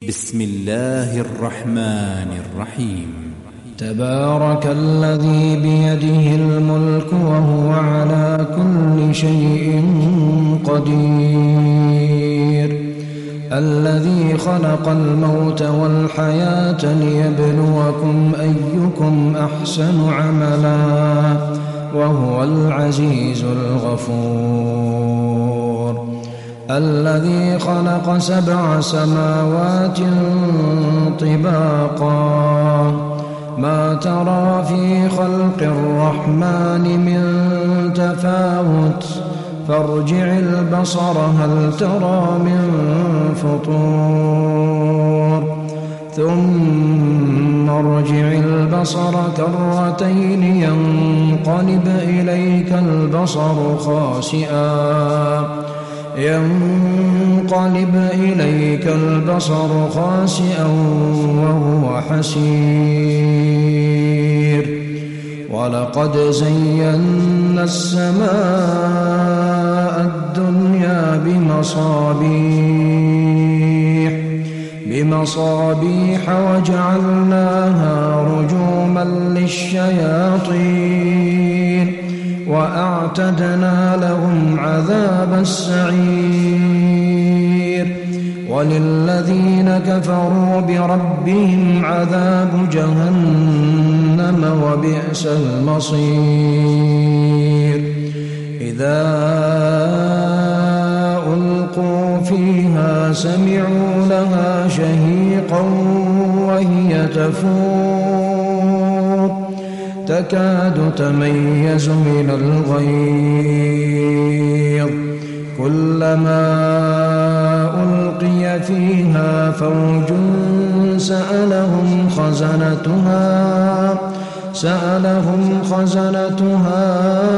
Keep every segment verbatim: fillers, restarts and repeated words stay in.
بسم الله الرحمن الرحيم. تبارك الذي بيده الملك وهو على كل شيء قدير، الذي خلق الموت والحياة ليبلوكم أيكم أحسن عملا وهو العزيز الغفور، الذي خلق سبع سماوات طباقا ما ترى في خلق الرحمن من تفاوت فارجع البصر هل ترى من فطور ثم ارجع البصر كرتين ينقلب إليك البصر خاسئا ينقلب إليك البصر خاسئا وهو حسير، ولقد زينا السماء الدنيا بمصابيح بمصابيح وجعلناها رجوما للشياطين وأعتدنا لهم عذاب السعير، وللذين كفروا بربهم عذاب جهنم وبئس المصير. إذا ألقوا فيها سمعوا لها شهيقا وهي تفور تكاد تميز من الغيظ، كلما ألقي فيها فوج سألهم خزنتها سألهم خزنتها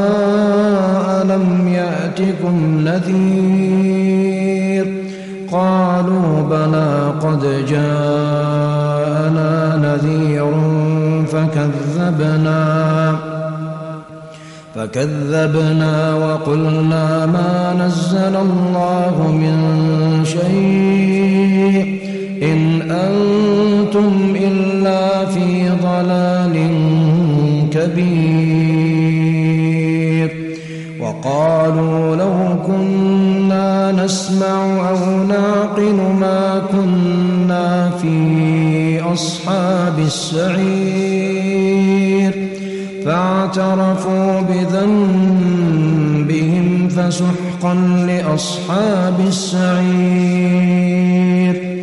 ألم يأتكم نذير؟ قالوا بلى قد جاءنا نذير فكذبنا فكذبنا وقلنا ما نزل الله من شيء إن أنتم إلا في ضلال كبير. وقالوا لو كنا نسمع أو نعقل ما كنا في أصحاب السعير، فاعترفوا بذنبهم فسحقا لأصحاب السعير.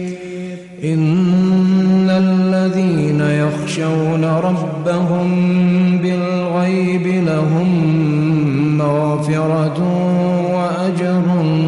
إن الذين يخشون ربهم بالغيب لهم مغفرة وأجر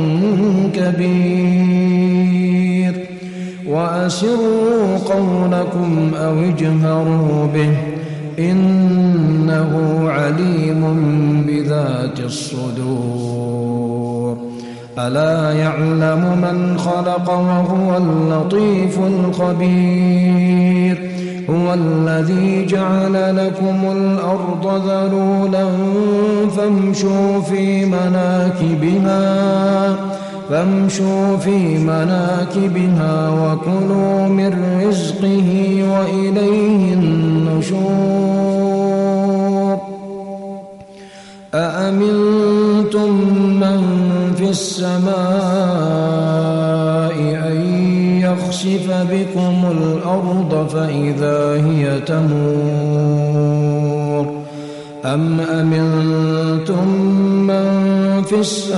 كبير، وأسروا قولكم أو اجهروا به إنه عليم بذات الصدور. ألا يعلم من خلق وهو اللطيف الخبير، هو الذي جعل لكم الأرض ذلولا فامشوا في مناكبها فامشوا في مناكبها وكلوا من رزقه وإليه النشور. أأمنتم من في السماء أن يخسف بكم الأرض فإذا هي تمور، أم أمنتم من في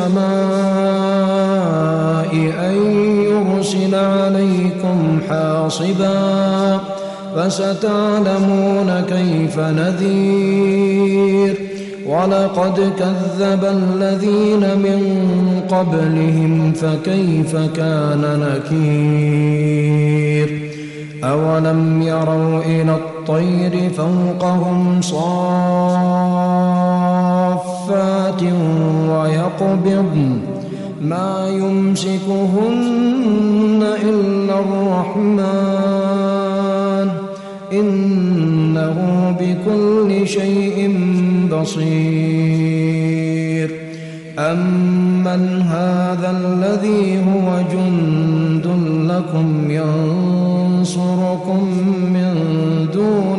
السماء أن يرسل عليكم حاصبا فستعلمون كيف نذير. ولقد كذب الذين من قبلهم فكيف كان نكير. أولم يروا إلى الطير فوقهم صافات ويقبضن ما يمسكهن إلا الرحمن إنه بكل شيء بصير. أمن هذا الذي هو جند لكم ينصر ينصركم من دون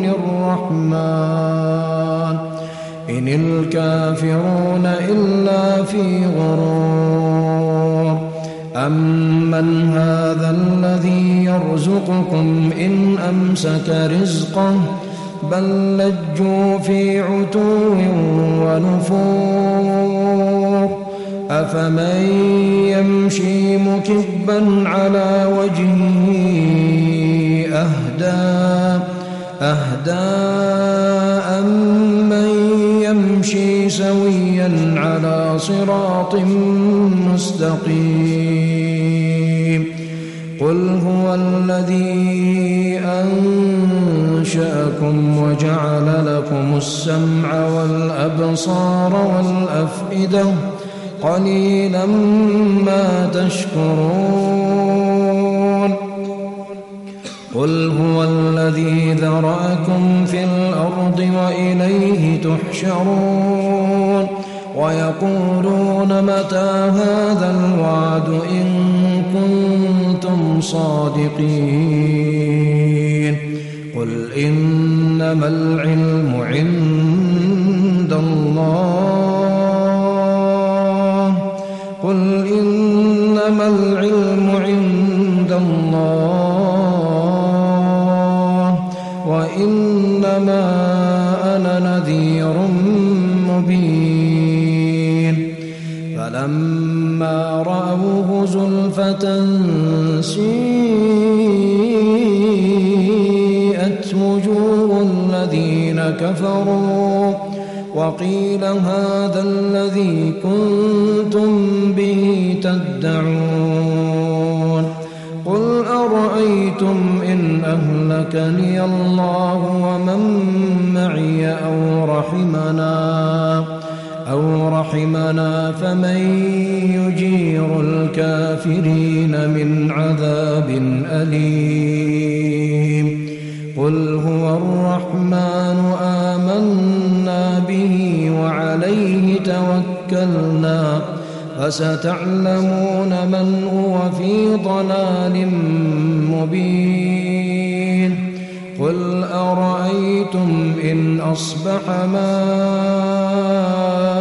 الرحمن إن الكافرون إلا في غرور أمن هذا الذي يرزقكم إن أمسك رزقه بل لجوا في عتو ونفور أفمن يمشي مكبا على وجهه أهدى أهدى أمن يمشي سويا على صراط مستقيم قل هو الذي أنشأكم وجعل لكم السمع والأبصار والأفئدة قليلا ما تشكرون قل هو الذي ذرأكم في الأرض وإليه تحشرون ويقولون متى هذا الوعد إن كنتم صادقين قل إنما العلم عند الله قل إنما العلم عند الله وإنما أنا نذير مبين فلما رأوه زلفة سيئت وجوه الذين كفروا وقيل هذا الذي كنتم به تدعون قل أرأيتم إن أهلكني الله ومن معي أو رحمنا أو رحمنا فمن يجير الكافرين من عذاب أليم قل هو الرحمن آمنا به وعليه توكلنا فستعلمون من هو في ضلال مبين قل أرأيتم إن أصبح ماء